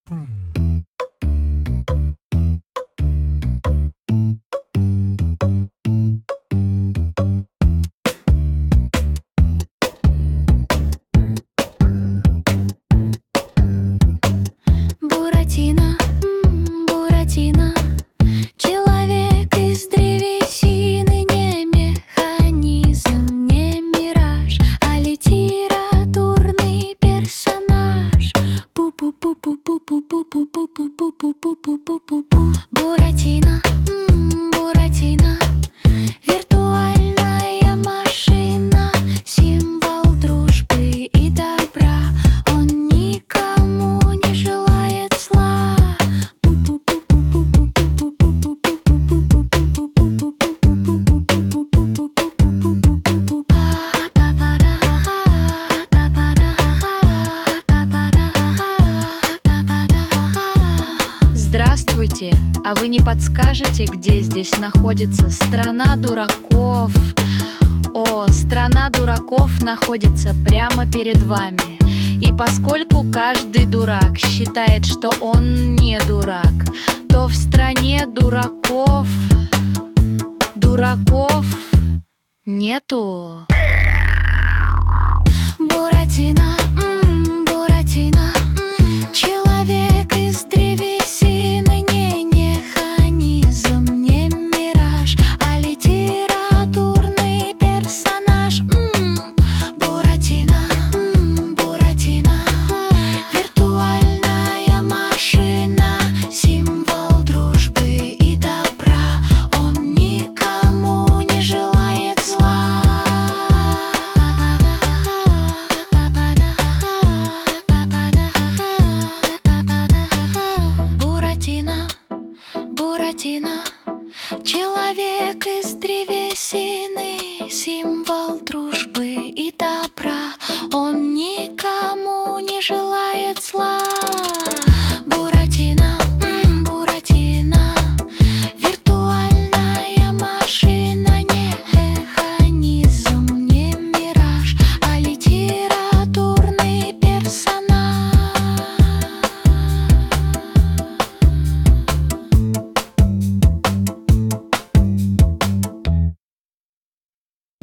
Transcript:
Буратино, Буратино, человек из древесины, не механизм, не мираж, а литературный персонаж. Пу-пу-пу-пу-пу-пу-пу-пу-пу-пу-пу-пу-пу. Буратино, Буратино, виртуальная машина, символ дружбы и добра. Он никому не желает зла. Здравствуйте, а вы не подскажете, где здесь находится страна дураков? О, страна дураков находится прямо перед вами. И поскольку каждый дурак считает, что он не дурак, то в стране дураков нету. Буратино,